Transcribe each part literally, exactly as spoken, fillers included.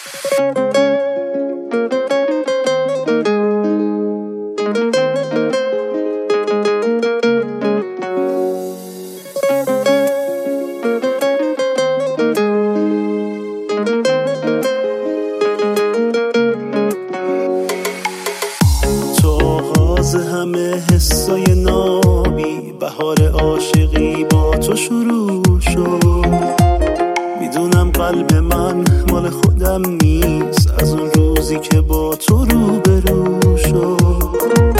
همه حسای نابی بهار عاشقی با تو شروع شد. میدونم قلب من مال خودم نیست از اون روزی که با تو روبرو شد.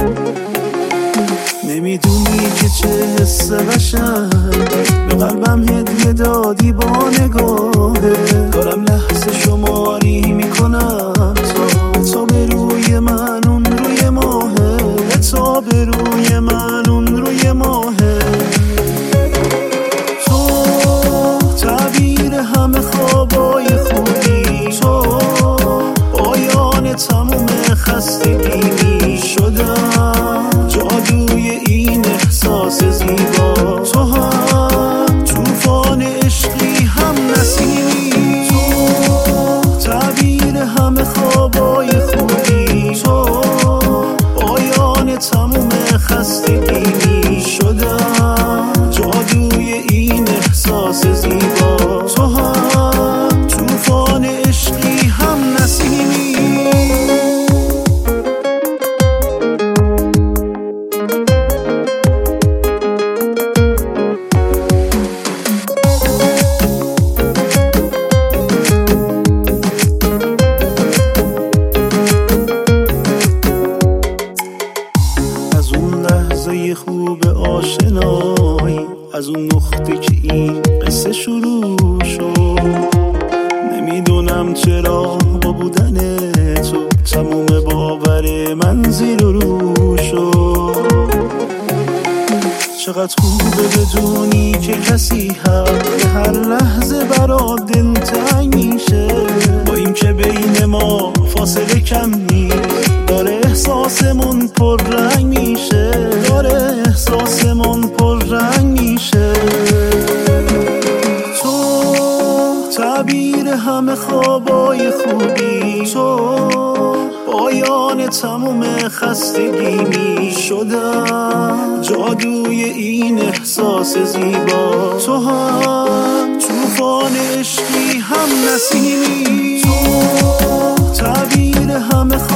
نمیدونی که چه حس قشنگ به قلبم هدیه دادی با نگاهه. دارم لحظه شماری میکنم تا تا به روی من اون روی ماهه، تا به روی من اون روی ماهه. تو تعبیر همه خوابای خوبی، تو پایان تموم خستگی شدم، جادوی این احساس زیبا. تو هم طوفان عشقی هم نسیمی، تو تعبیر همه خوابای خوبی، تو پایان تموم خستگی می شدم، جادوی این احساس زیبا. تو هم طوفان عشقی هم نسیمی. از اون لحظه خوب آشنایی، از اون نقطه که این قصه شروع شد. نمیدونم چرا با بودن تو تموم باور من زیر و رو شد. چقدر خوبه بدونی که کسی هست هر لحظه برات دلتنگ میشه. با این که بین ما فاصله کم نیست، داره احساسمون پر رنگ میشه، داره احساسمون پر رنگ میشه. تو تعبیر همه خوابای خوبی، تو پایان تموم خستگی می شدم، جادوی این احساس زیبا. تو هم طوفان عشقی هم نسیمی، تو تعبیر همه خوابای